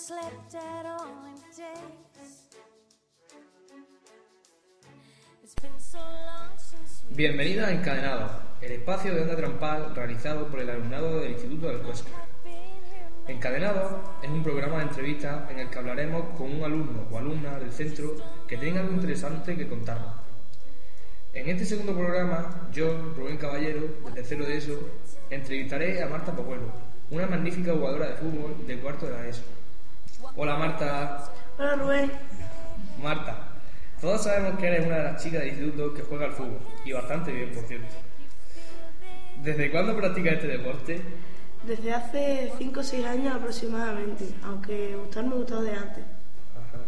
slept at all in days. It's been so long since we... Bienvenida a Encadenados, el espacio de onda trampal realizado por el alumnado del Instituto del Cuesca. Encadenados es un programa de entrevistas en el que hablaremos con un alumno o alumna del centro que tenga algo interesante que contarnos. En este segundo programa, yo, Rubén Caballero, de tercero de ESO, entrevistaré a Marta Pojuelo, una magnífica jugadora de fútbol de cuarto de la ESO. Hola Marta. Hola Rubén. Marta, todos sabemos que eres una de las chicas del instituto que juega al fútbol, y bastante bien, por cierto. ¿Desde cuándo practicas este deporte? Desde hace 5 o 6 años aproximadamente, aunque gustarme me ha gustado de antes. Ajá.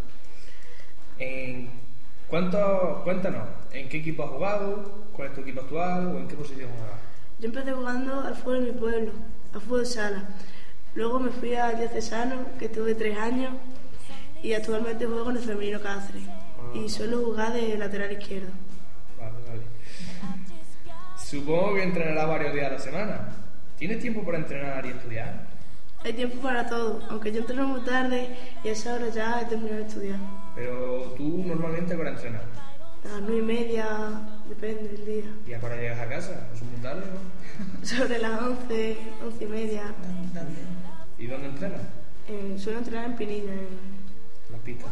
Cuéntanos, ¿en qué equipo has jugado? ¿Cuál es tu equipo actual? ¿O en qué posición juegas? Yo empecé jugando al fútbol en mi pueblo, al fútbol sala. Luego me fui al Diocesano, que estuve 3 años, y actualmente juego en el femenino Cáceres. Y suelo jugar de lateral izquierdo. Vale. Supongo que entrenarás varios días a la semana. ¿Tienes tiempo para entrenar y estudiar? Hay tiempo para todo, aunque yo entreno muy tarde y a esa hora ya he terminado de estudiar. Pero tú normalmente para entrenar. A las 9:30, depende del día. ¿Y a qué hora llegas a casa? ¿Es muy tarde, no? Sobre las 11, 11:30. ¿Y dónde entrenas? Suelo entrenar en Pinilla, en las pistas.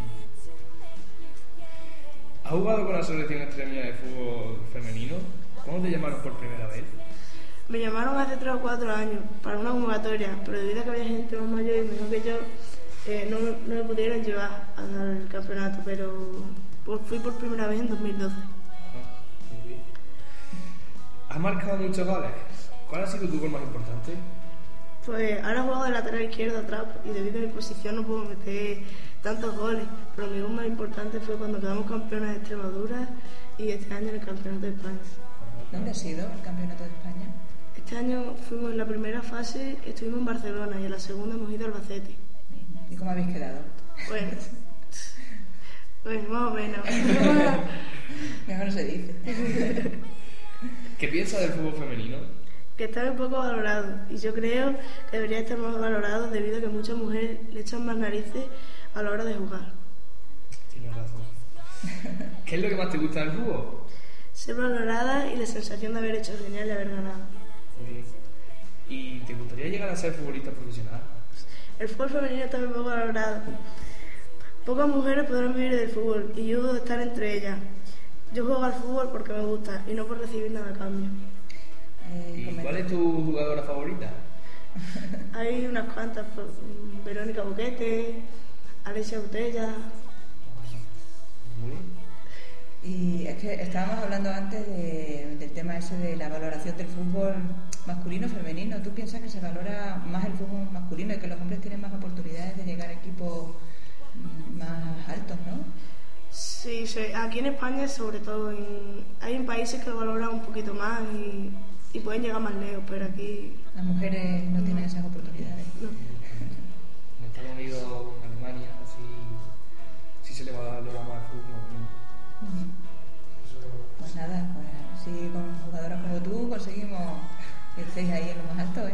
¿Has jugado con la selección extremeña de fútbol femenino? ¿Cuándo te llamaron por primera vez? Me llamaron hace 3 o 4 años para una convocatoria, pero debido a que había gente más mayor y mejor que yo, no me pudieron llevar al campeonato, pero fui por primera vez en 2012. Muy bien. ¿Has marcado muchos goles? ¿Cuál ha sido tu gol más importante? Pues ahora juego de lateral izquierdo atrás y debido a mi posición no puedo meter tantos goles, pero mi gol más importante fue cuando quedamos campeonas de Extremadura y este año en el Campeonato de España. ¿Dónde ha sido el Campeonato de España? Este año fuimos en la primera fase, estuvimos en Barcelona y en la segunda hemos ido a Albacete. ¿Y cómo habéis quedado? Bueno, pues más o menos. Mejor no se dice. ¿Qué piensas del fútbol femenino? Que está muy poco valorado y yo creo que debería estar más valorado debido a que muchas mujeres le echan más narices a la hora de jugar. Tienes razón. ¿Qué es lo que más te gusta del fútbol? Ser valorada y la sensación de haber hecho genial y haber ganado. Muy bien. ¿Y te gustaría llegar a ser futbolista profesional? El fútbol femenino está muy poco valorado. Pocas mujeres podrán vivir del fútbol y yo debo estar entre ellas. Yo juego al fútbol porque me gusta y no por recibir nada a cambio. ¿Y cuál es tu jugadora favorita? Hay unas cuantas, Verónica Boquete, Alexia Botella. Muy bien. Y es que estábamos hablando antes del tema ese de la valoración del fútbol masculino femenino. ¿Tú piensas que se valora más el fútbol masculino y que los hombres tienen más oportunidades de llegar a equipos más altos, no? Sí, aquí en España sobre todo. Hay países que lo valoran un poquito más y pueden llegar más lejos, pero aquí... Las mujeres no tienen esas oportunidades. No. En Estados Unidos, en Alemania, sí se le valora más el fútbol femenino. Pues nada, pues si con jugadoras como tú conseguimos que estéis ahí en lo más alto, ¿eh?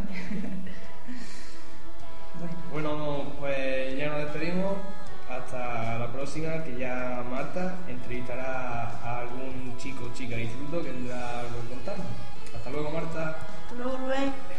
Bueno, pues ya nos despedimos. Hasta la próxima, que ya Marta entrevistará a algún chico o chica de instituto que tendrá algo que contarnos. Hasta luego, Marta. Hasta luego, Rubén.